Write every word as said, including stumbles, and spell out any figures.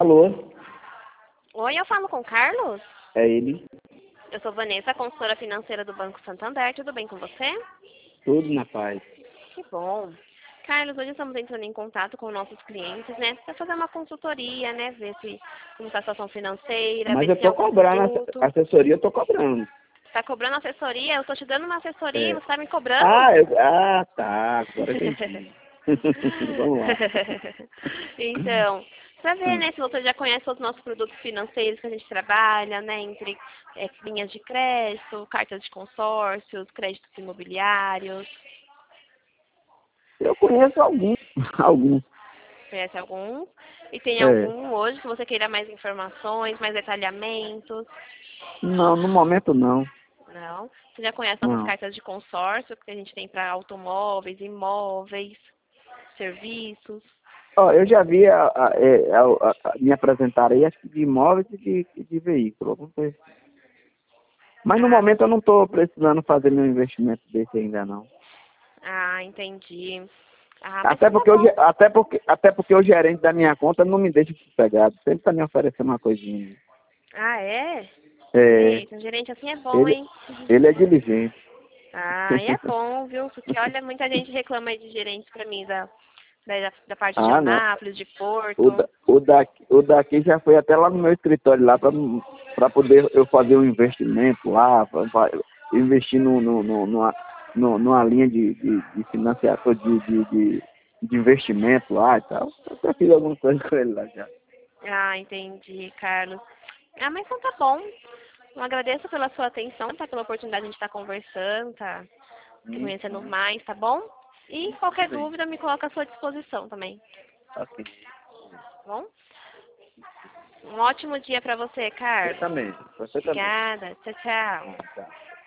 Alô? Oi, eu falo com o Carlos? É ele? Eu sou Vanessa, consultora financeira do Banco Santander. Tudo bem com você? Tudo na paz. Que bom. Carlos, hoje estamos entrando em contato com nossos clientes, né? Para fazer uma consultoria, né? Ver se como está a situação financeira, Mas ver eu se tem tô algum cobrando, asse- produto. assessoria eu tô cobrando. Está cobrando assessoria? Eu estou te dando uma assessoria e É. você está me cobrando? Ah, eu, ah, tá, agora eu entendi. Vamos lá. Então, para ver, Hum. né, se você já conhece os nossos produtos financeiros que a gente trabalha, né, entre é, linhas de crédito, cartas de consórcios, créditos imobiliários. Eu conheço alguns, alguns. Conhece algum? E tem É. algum hoje que você queira mais informações, mais detalhamentos? Não, no momento não. Não. Você já conhece nossas Não. cartas de consórcio que a gente tem para automóveis, imóveis, serviços? Ó, eu já vi a, a, é, a, a, a- me apresentar aí, acho que de imóveis e de, e de veículo. Alguma coisa. Mas no Ah, momento eu não estou precisando fazer meu investimento desse ainda não. ah, entendi. Ah, mas Até então tá porque, o, ge- bom. até, porque, até porque o gerente da minha conta não me deixa sossegado. Sempre está me oferecendo uma coisinha. Ah, é? É, Eita, um gerente assim é bom, ele, hein? ele é diligente. Ah, e é bom, viu? Porque olha, muita gente reclama aí de gerentes pra mim, da, da, da parte de Ah, não. Anápolis, de O, Porto. da, o, daqui, o daqui já foi até lá no meu escritório lá para poder eu fazer um investimento lá, pra, pra investir no, no, no, numa, no, numa linha de, de, de financiação, de, de, de, de investimento lá e tal. Eu já fiz alguma coisa com ele lá já. Ah, entendi, Carlos. Ah, mas então tá bom. Eu agradeço pela sua atenção, tá? Pela oportunidade de a gente estar conversando, tá? Te Hum, conhecendo hum, mais, tá bom? E tudo qualquer bem. dúvida me coloca à sua disposição também, Ok. tá bom? Um ótimo dia pra você, Você Carlos. também. Você também. Obrigada. Tchau, tchau. Tá.